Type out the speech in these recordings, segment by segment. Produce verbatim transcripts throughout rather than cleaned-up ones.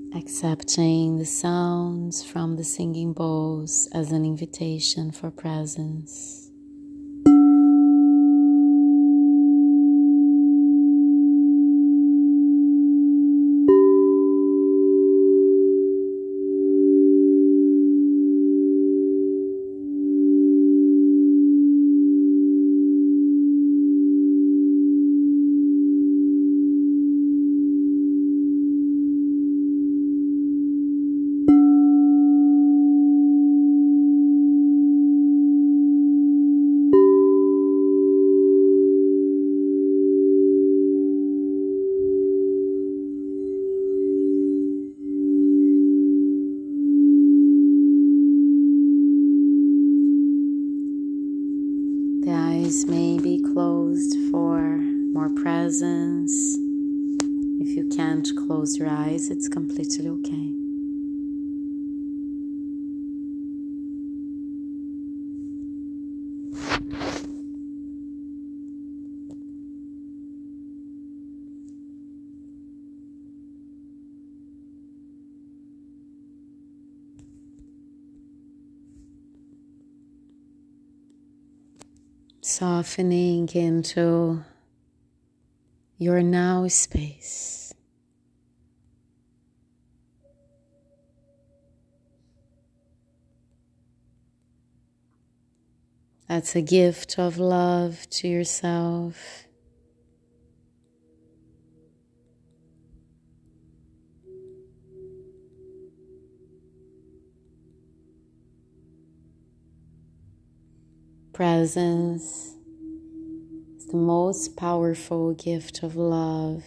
accepting the sounds from the singing bowls as an invitation for presence. The eyes may be closed for more presence. If you can't close your eyes, it's completely okay. Softening into your now space. That's a gift of love to yourself. Presence is the most powerful gift of love.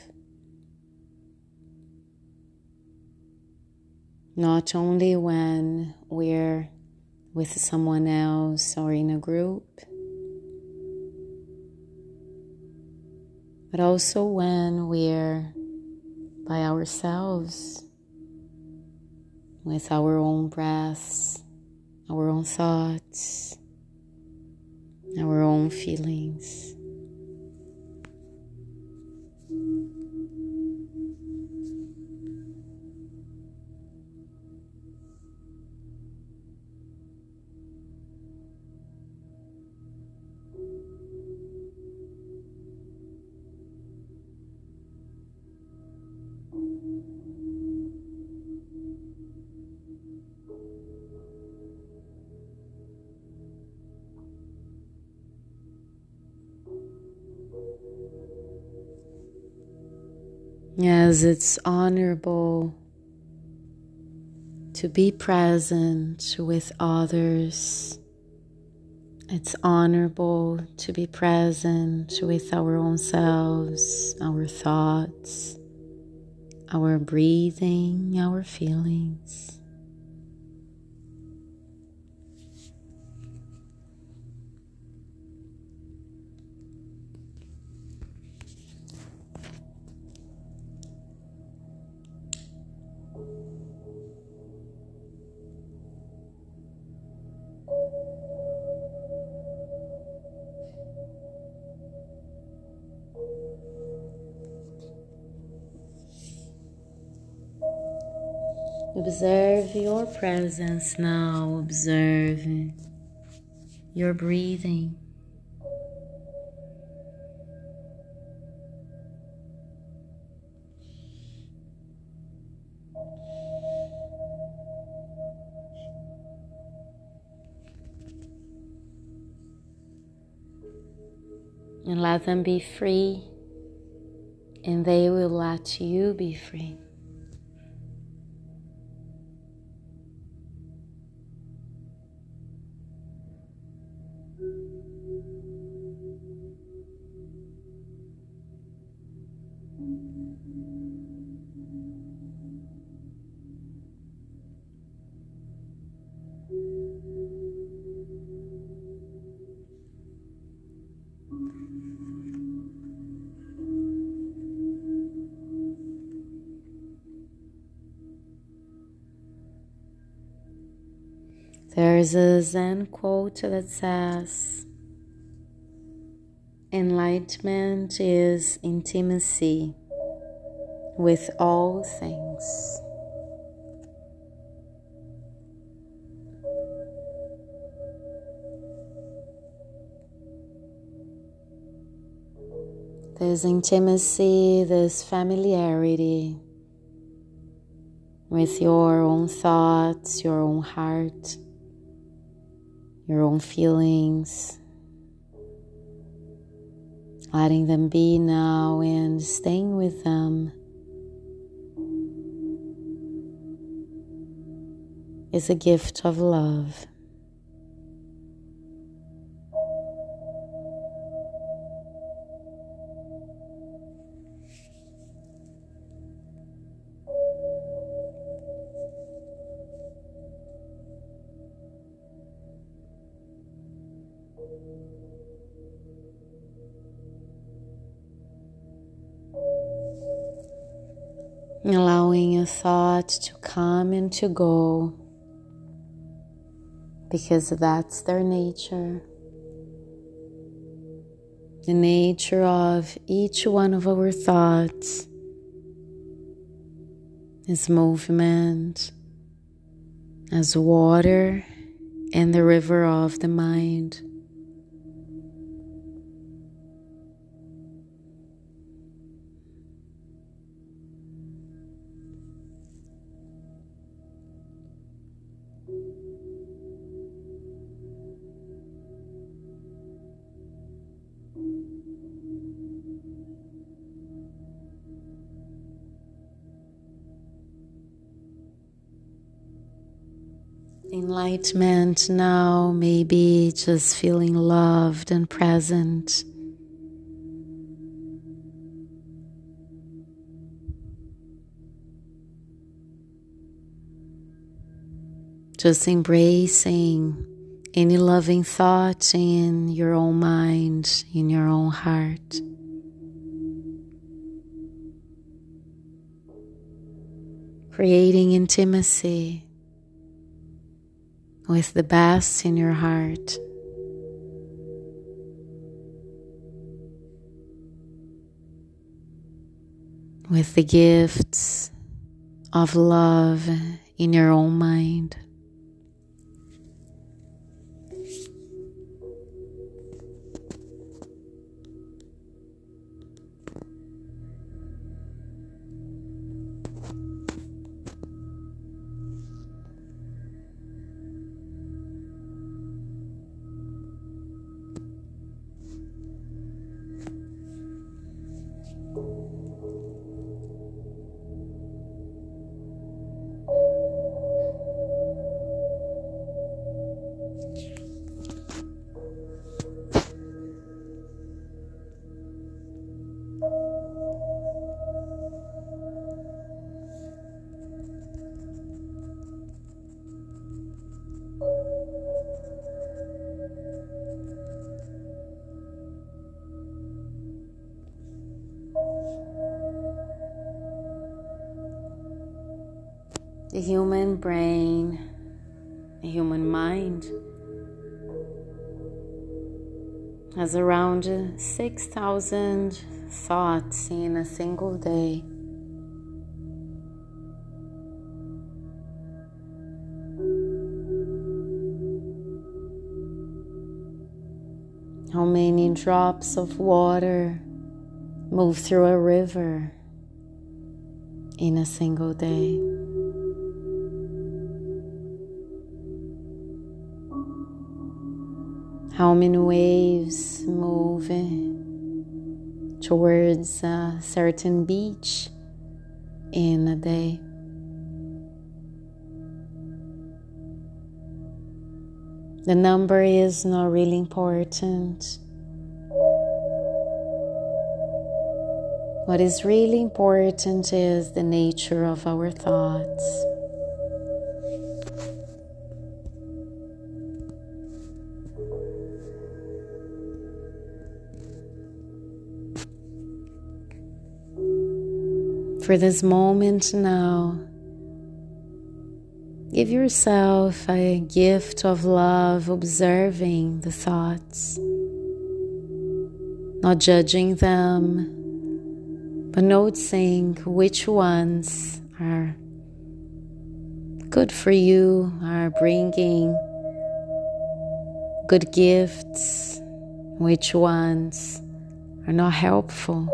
Not only when we're with someone else or in a group, but also when we're by ourselves, with our own breaths, our own thoughts, our own feelings. As it's honorable to be present with others, it's honorable to be present with our own selves, our thoughts, our breathing, our feelings. Observe your presence now. Observe your breathing. And let them be free, and they will let you be free. There's a Zen quote that says, "Enlightenment is intimacy with all things." this intimacy, this familiarity with your own thoughts, your own heart, your own feelings, letting them be now and staying with them is a gift of love. Allowing a thought to come and to go, because that's their nature. The nature of each one of our thoughts is movement, as water in the river of the mind. Enlightenment now may be just feeling loved and present. Just embracing any loving thought in your own mind, in your own heart. Creating intimacy with the best in your heart. With the gifts of love in your own mind. The human brain, the human mind, has around six thousand thoughts in a single day. How many drops of water move through a river in a single day? How many waves move towards a certain beach in a day? The number is not really important. What is really important is the nature of our thoughts. For this moment now, give yourself a gift of love, observing the thoughts, not judging them, but noticing which ones are good for you, are bringing good gifts, which ones are not helpful.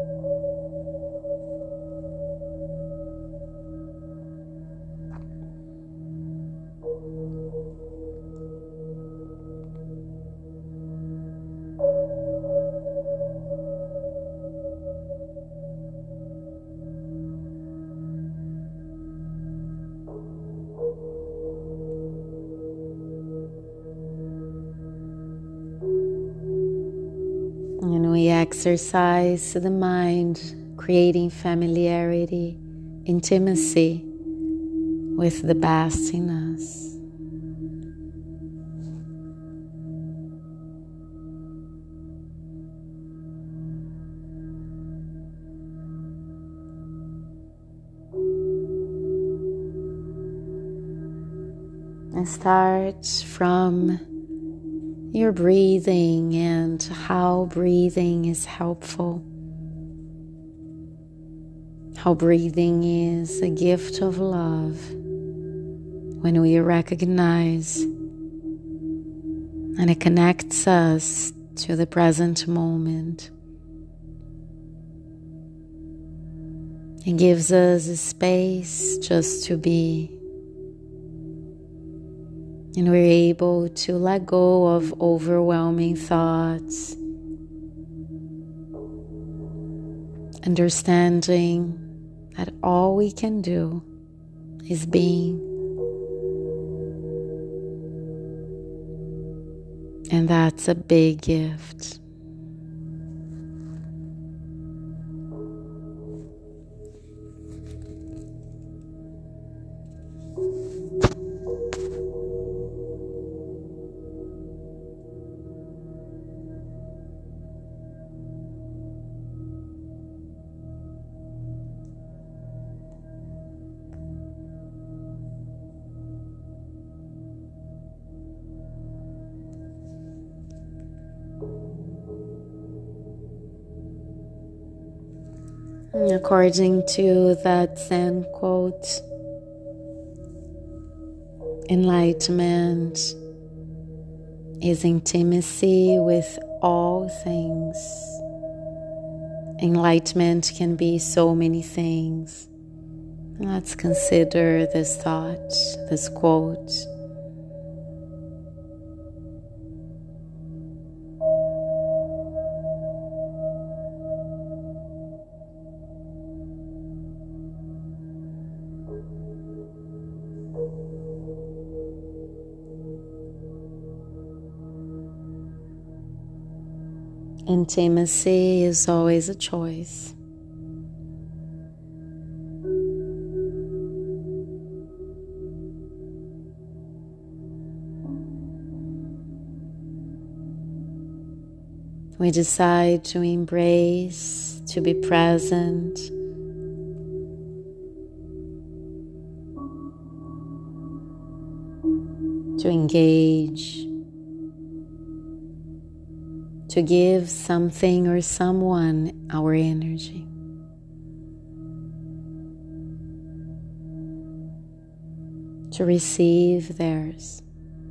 And we exercise the mind, creating familiarity, intimacy with the best in us. And start from your breathing and how breathing is helpful. How breathing is a gift of love when we recognize, and it connects us to the present moment. It gives us a space just to be. And we're able to let go of overwhelming thoughts, understanding that all we can do is being. And that's a big gift. According to that Zen quote, enlightenment is intimacy with all things. Enlightenment can be so many things. Let's consider this thought, this quote. Intimacy is always a choice. We decide to embrace, to be present, to engage, to give something or someone our energy. To receive theirs.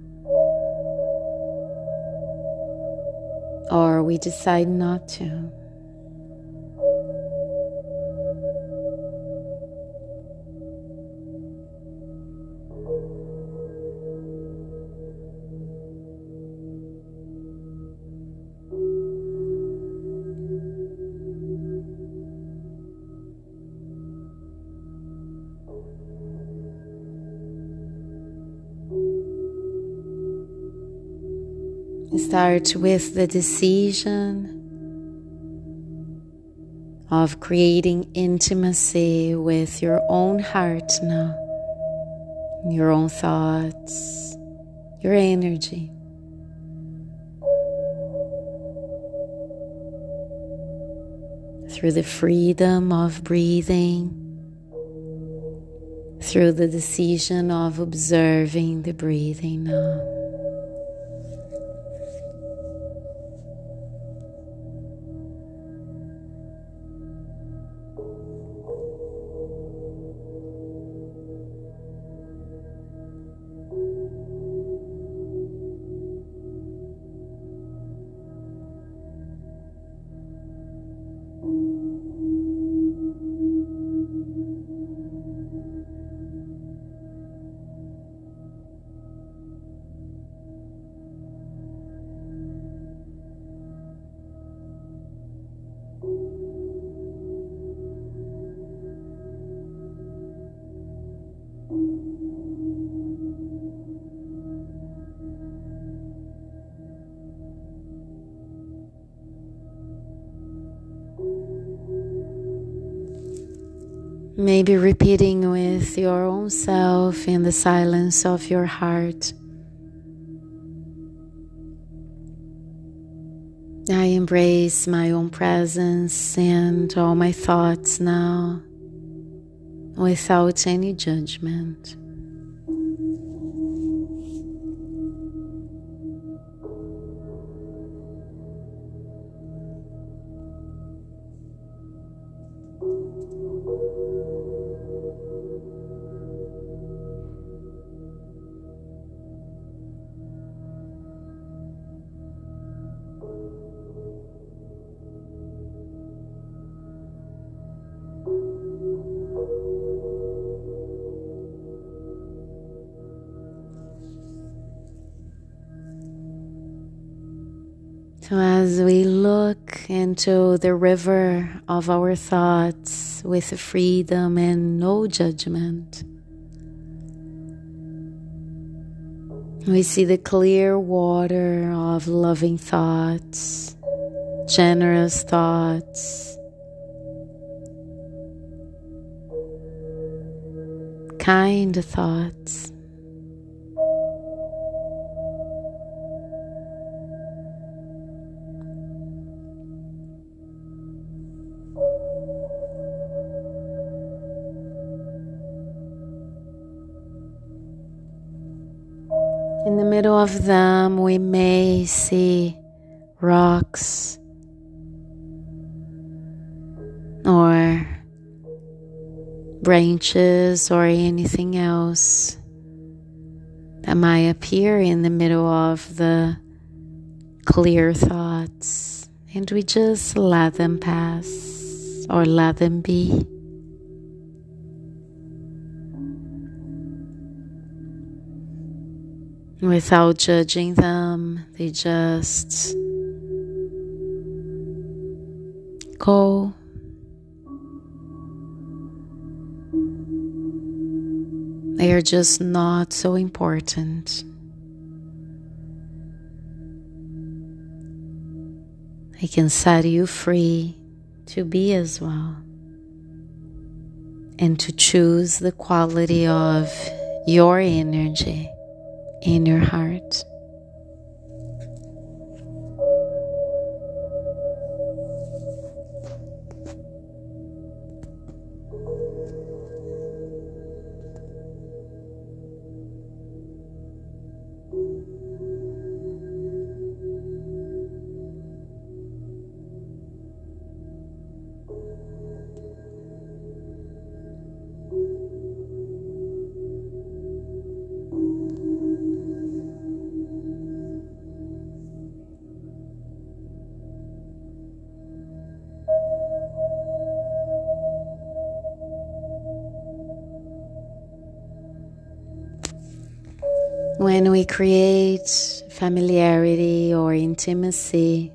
Or we decide not to. Start with the decision of creating intimacy with your own heart now, your own thoughts, your energy. Through the freedom of breathing, through the decision of observing the breathing now. Maybe repeating with your own self in the silence of your heart. I embrace my own presence and all my thoughts now, without any judgment. So as we look into the river of our thoughts with freedom and no judgment, we see the clear water of loving thoughts, generous thoughts, kind thoughts. In the middle of them, we may see rocks or branches or anything else that might appear in the middle of the clear thoughts, and we just let them pass or let them be. Without judging them, they just go. They are just not so important. They can set you free to be as well, and to choose the quality of your energy in your heart. When we create familiarity or intimacy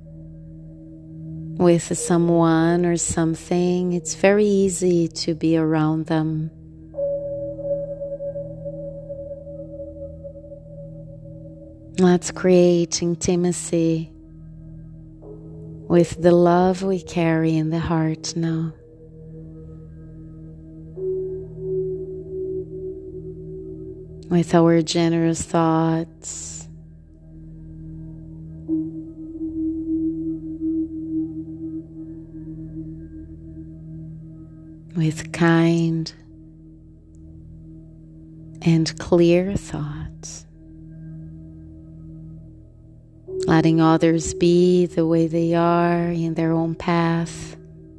with someone or something, it's very easy to be around them. Let's create intimacy with the love we carry in the heart now. With our generous thoughts, with kind and clear thoughts, letting others be the way they are in their own path.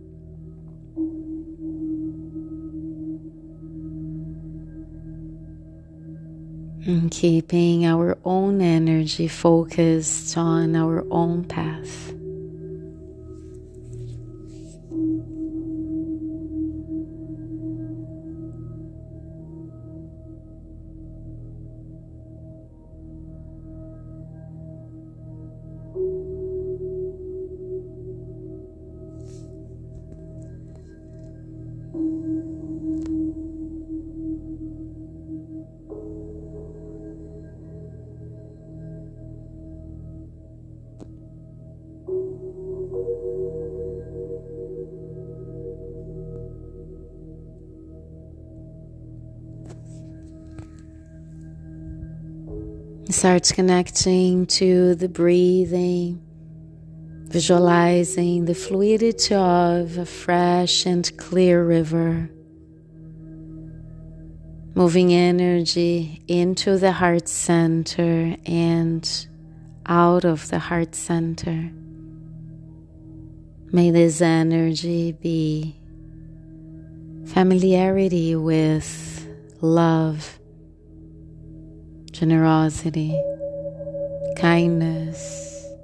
And keeping our own energy focused on our own path. Start connecting to the breathing, visualizing the fluidity of a fresh and clear river, moving energy into the heart center and out of the heart center. May this energy be familiarity with love, generosity, kindness.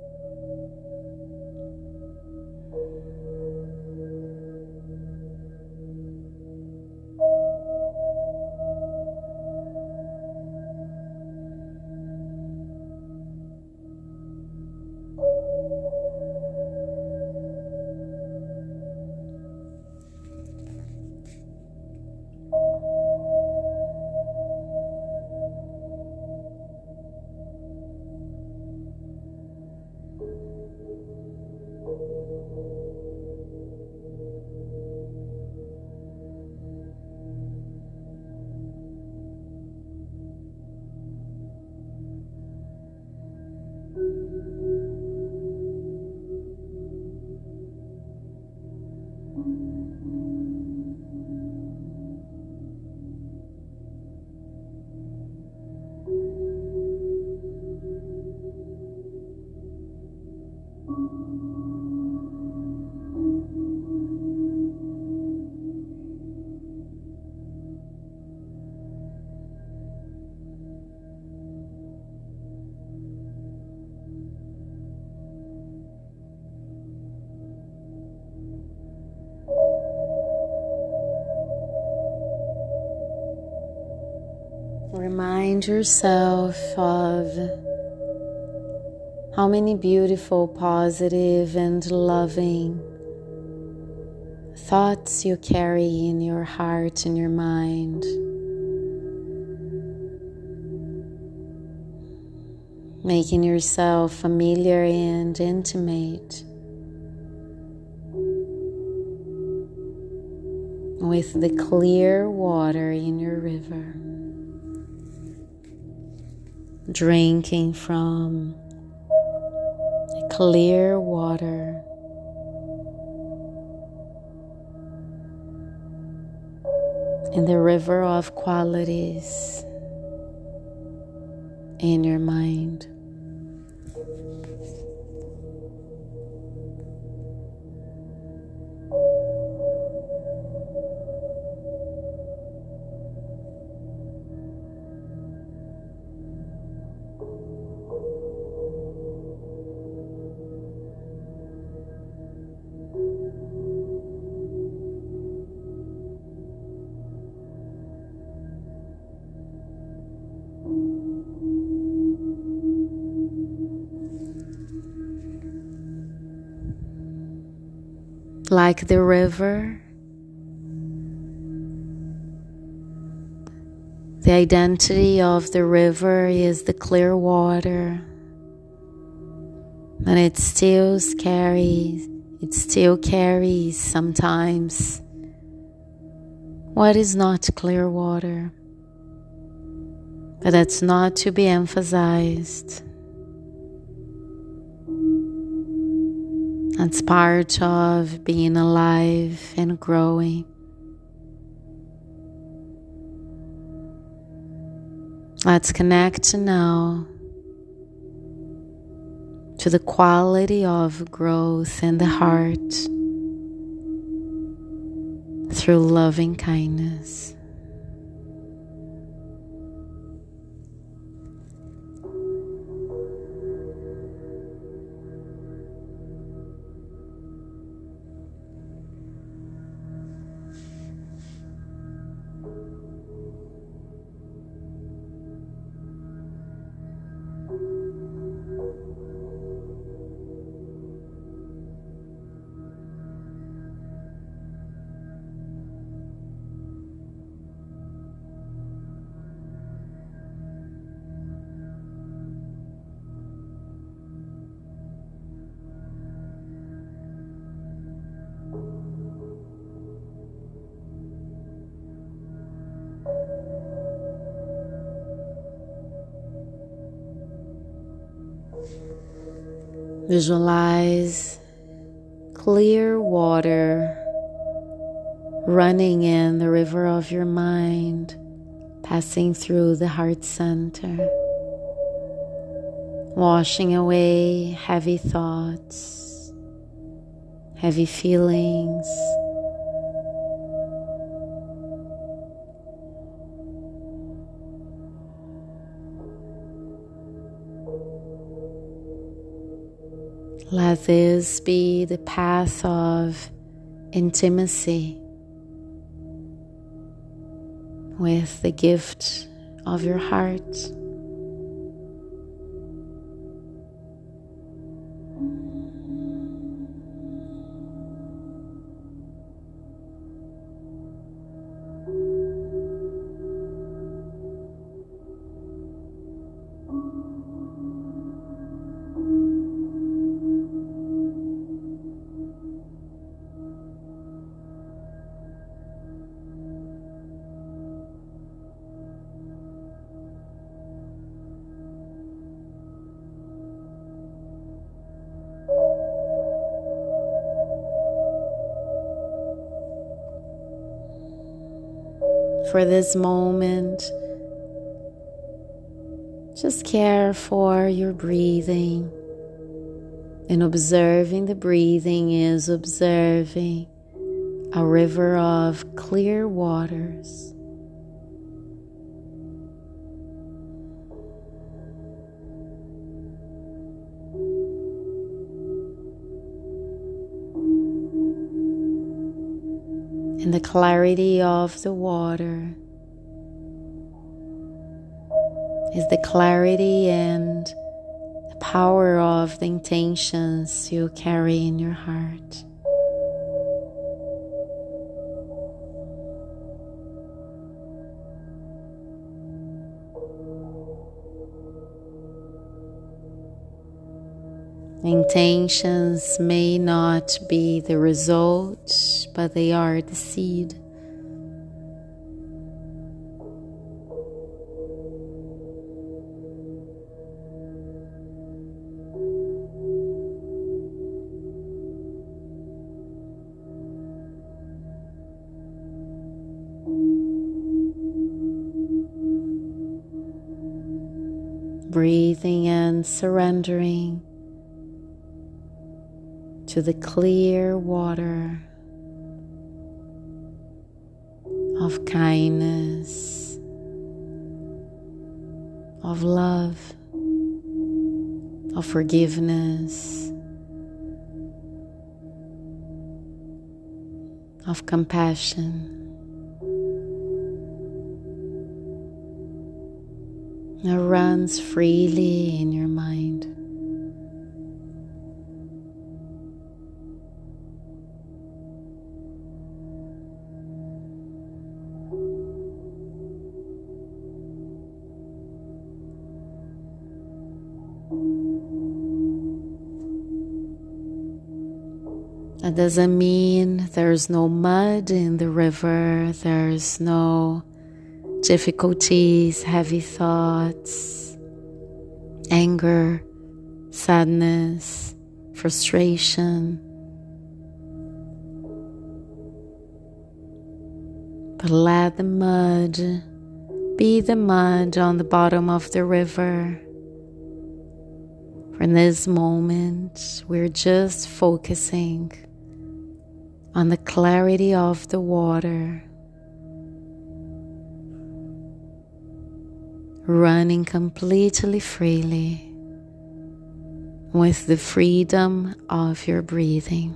Remind yourself of how many beautiful, positive, and loving thoughts you carry in your heart and your mind. Making yourself familiar and intimate with the clear water in your river. Drinking from the clear water, in the river of qualities in your mind. Like the river, the identity of the river is the clear water, and it still carries, it still carries sometimes what is not clear water, but that's not to be emphasized. That's part of being alive and growing. Let's connect now to the quality of growth in the heart through loving kindness. Visualize clear water running in the river of your mind, passing through the heart center, washing away heavy thoughts, heavy feelings. Let this be the path of intimacy with the gift of your heart. For this moment, just care for your breathing, and observing the breathing is observing a river of clear waters. And the clarity of the water is the clarity and the power of the intentions you carry in your heart. Intentions may not be the result, but they are the seed. Breathing and surrendering to the clear water of kindness, of love, of forgiveness, of compassion. It runs freely in your mind. That doesn't mean there's no mud in the river, there's no difficulties, heavy thoughts, anger, sadness, frustration. But let the mud be the mud on the bottom of the river. For in this moment, we're just focusing on the clarity of the water, running completely freely with the freedom of your breathing.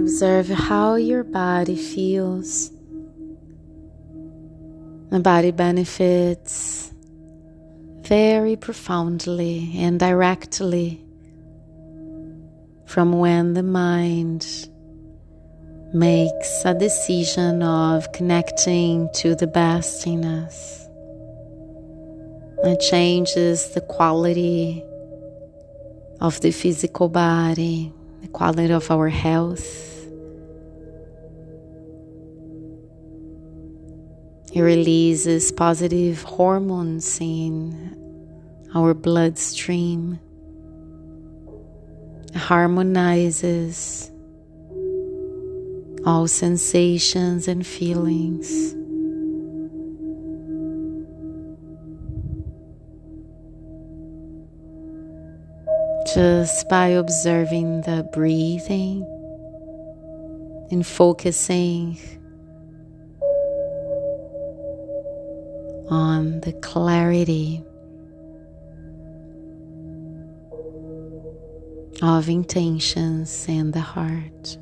Observe how your body feels. The body benefits very profoundly and directly from when the mind makes a decision of connecting to the best in us. It changes the quality of the physical body, the quality of our health. It releases positive hormones in our bloodstream. It harmonizes all sensations and feelings. Just by observing the breathing and focusing on the clarity of intentions in the heart.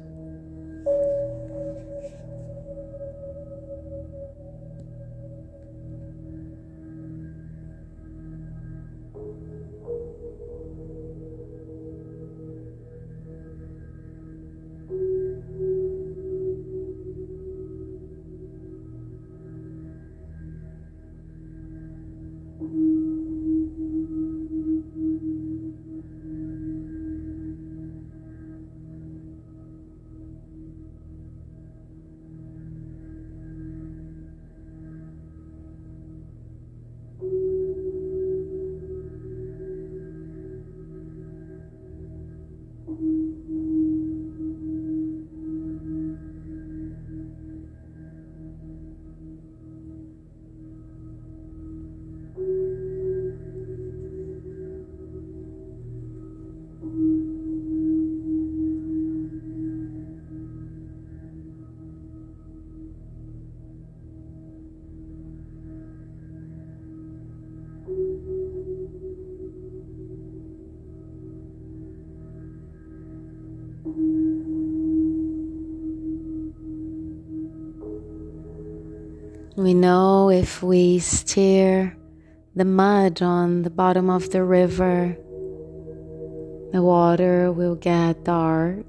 We know if we stir the mud on the bottom of the river, the water will get dark.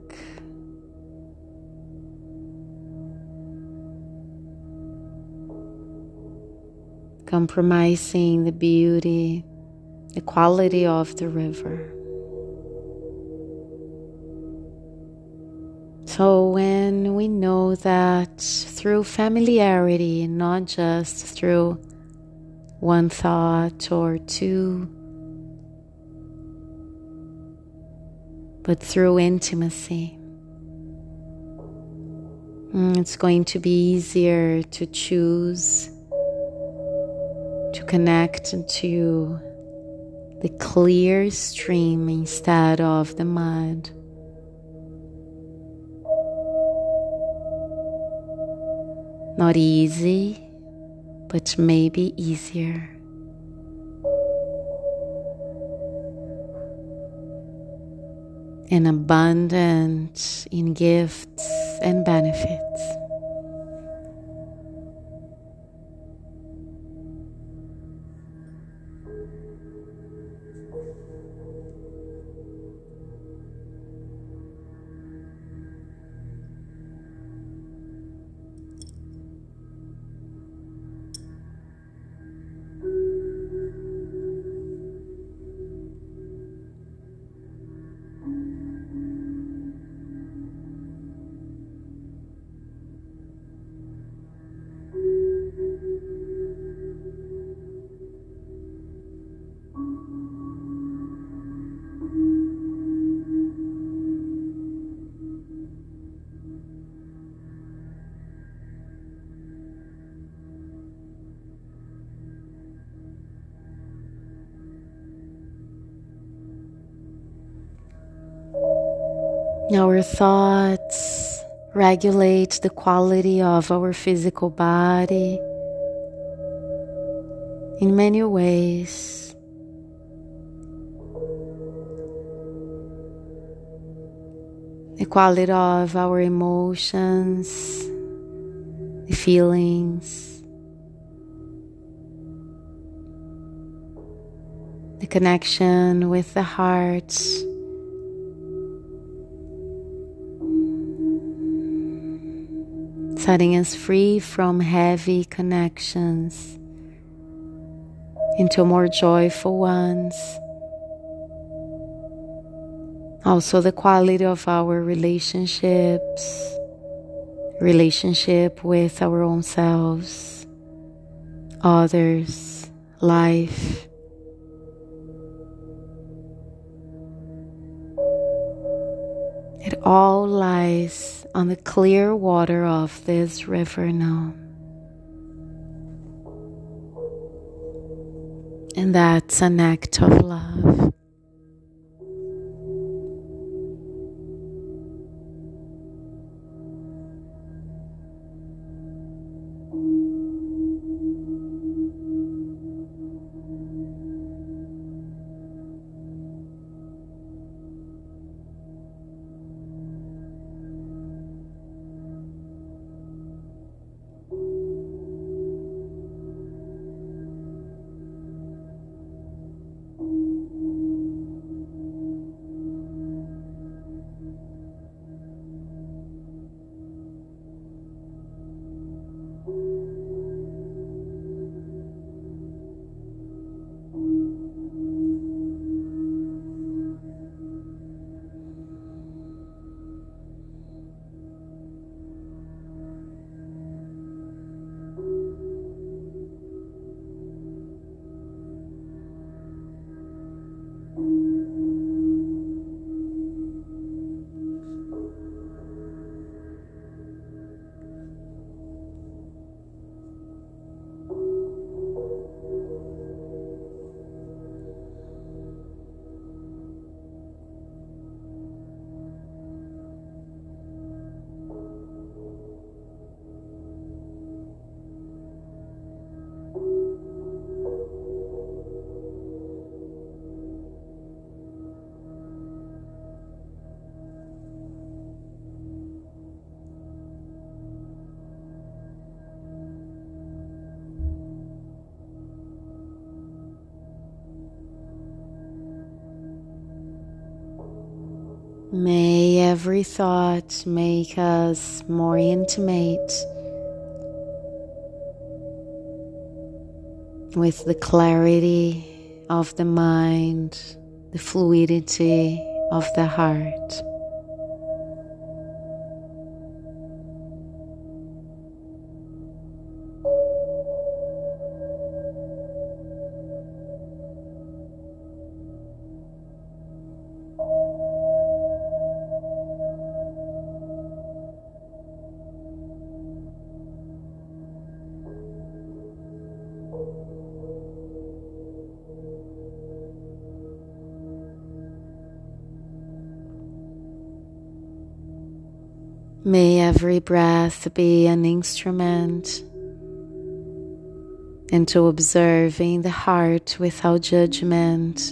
Compromising the beauty, the quality of the river. So when we know that through familiarity, not just through one thought or two, but through intimacy, it's going to be easier to choose to connect to the clear stream instead of the mud. Not easy, but maybe easier. And abundant in gifts and benefits. Our thoughts regulate the quality of our physical body in many ways. the quality of our emotions, the feelings, the connection with the heart, setting us free from heavy connections into more joyful ones. Also the quality of our relationships, relationship with our own selves, others, life. It all lies on the clear water of this river now. And that's an act of love. May every thought make us more intimate with the clarity of the mind, the fluidity of the heart. May every breath be an instrument into observing the heart without judgment,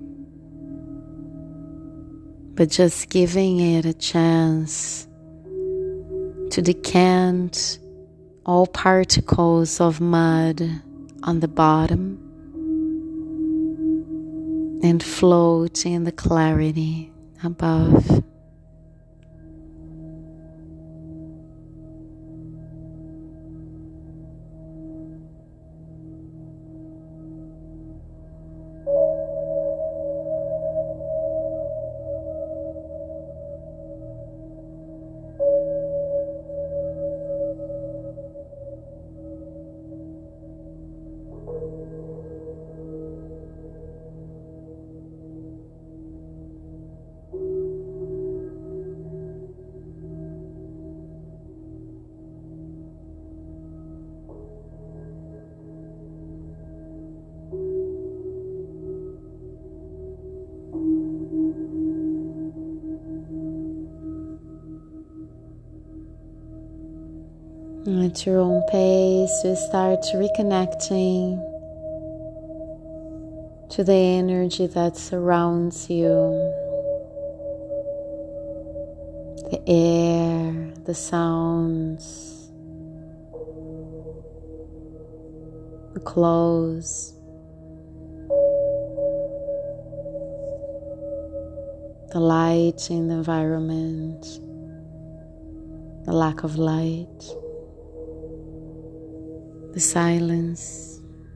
but just giving it a chance to decant all particles of mud on the bottom and float in the clarity above. At your own pace, you start reconnecting to the energy that surrounds you. the air, the sounds, the clothes, the light in the environment, the lack of light, the silence.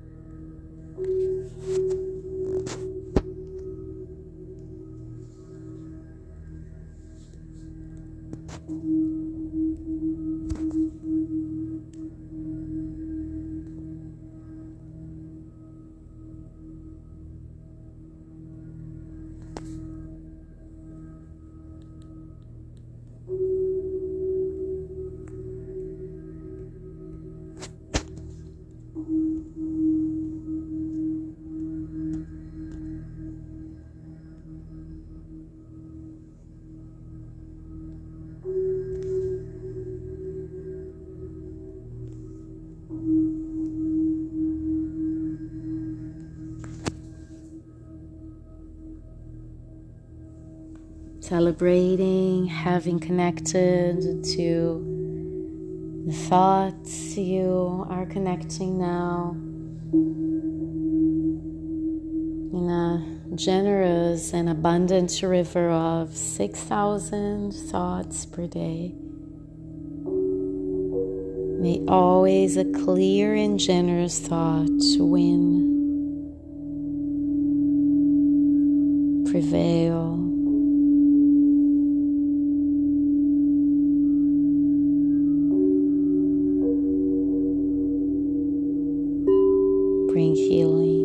Celebrating having connected to the thoughts you are connecting now in a generous and abundant river of six thousand thoughts per day. May always a clear and generous thought win, prevail. Bring healing.